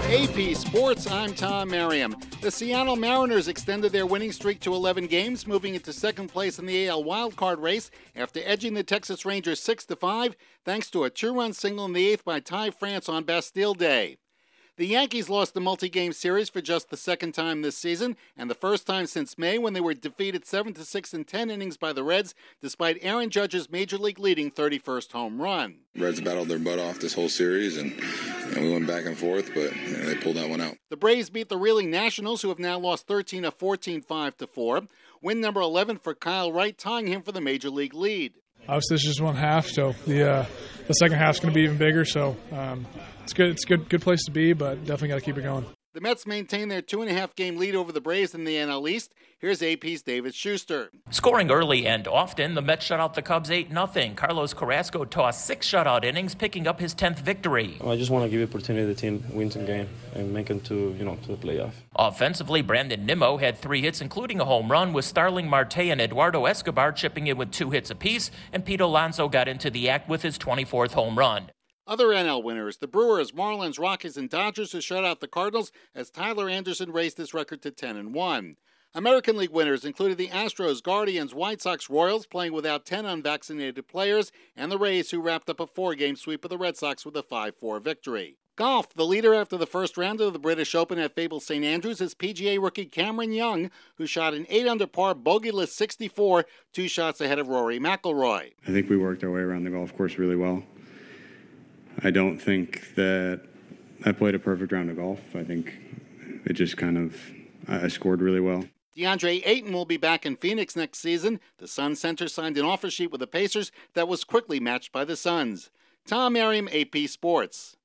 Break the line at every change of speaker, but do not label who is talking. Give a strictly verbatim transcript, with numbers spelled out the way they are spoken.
A P Sports, I'm Tom Merriam. The Seattle Mariners extended their winning streak to eleven games, moving into second place in the A L wildcard race after edging the Texas Rangers six to five, thanks to a two-run single in the eighth by Ty France on Bastille Day. The Yankees lost the multi-game series for just the second time this season, and the first time since May when they were defeated seven to six in ten innings by the Reds, despite Aaron Judge's Major League leading thirty-first home run.
Reds battled their butt off this whole series, and, and we went back and forth, but you know, they pulled that one out.
The Braves beat the reeling Nationals, who have now lost thirteen of fourteen, five to four. Win number eleven for Kyle Wright, tying him for the Major League lead.
Obviously, this is just one half, so the uh, the second half's going to be even bigger. So um, it's good. It's a good, good place to be, but definitely got to keep it going.
The Mets maintain their two and a half game lead over the Braves in the N L East. Here's A P's David Schuster.
Scoring early and often, the Mets shut out the Cubs eight nothing. Carlos Carrasco tossed six shutout innings, picking up his tenth victory.
I just want to give the opportunity to the team win some game and make them to, you know, to the playoff.
Offensively, Brandon Nimmo had three hits, including a home run, with Starling Marte and Eduardo Escobar chipping in with two hits apiece, and Pete Alonso got into the act with his twenty-fourth home run.
Other N L winners, the Brewers, Marlins, Rockies, and Dodgers, who shut out the Cardinals as Tyler Anderson raised his record to ten and one. American League winners included the Astros, Guardians, White Sox, Royals, playing without ten unvaccinated players, and the Rays, who wrapped up a four-game sweep of the Red Sox with a five four victory. Golf, the leader after the first round of the British Open at Fabled Saint Andrews is P G A rookie Cameron Young, who shot an eight under par bogeyless sixty-four, two shots ahead of Rory McIlroy.
I think we worked our way around the golf course really well. I don't think that I played a perfect round of golf. I think it just kind of, I scored really well.
DeAndre Ayton will be back in Phoenix next season. The Suns center signed an offer sheet with the Pacers that was quickly matched by the Suns. Tom Merriam, A P Sports.